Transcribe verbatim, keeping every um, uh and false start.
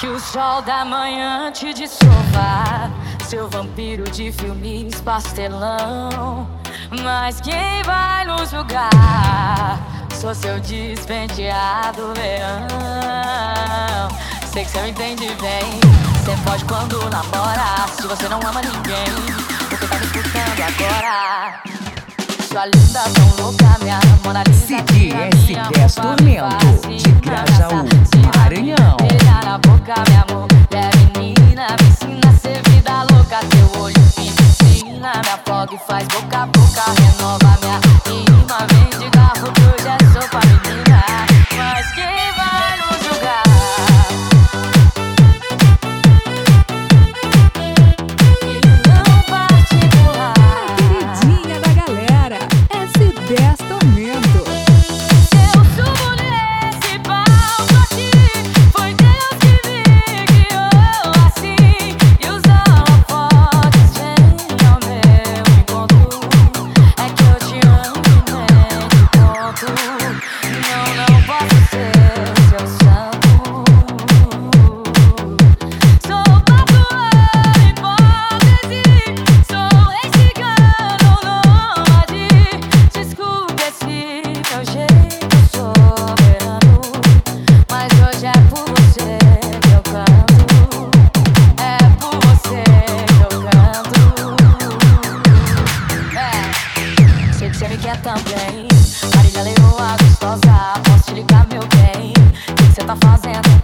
Que o sol da manhã te dissolva, seu vampiro de filmes pastelão. Mas quem vai nos julgar? Sou seu despenteado leão. Sei que cê me entende bem. Cê pode quando namora. Se você não ama ninguém, porque tá me escutando agora. Sua linda, tão louca, minha Mona Lisa. C D S dez Tormento, de Grajaú, Maranhão. Beijar na boca, meu amor, é menina. Me ensina a ser vida louca. Teu olho me ensina, me afoga e faz boca a boca. Renova minha rima, vem de garro que hoje é sopa, menina. Mas quem vai nos julgar? Cê me quer também, Marília Leoa gostosa. Posso te ligar, meu bem? O que cê tá fazendo?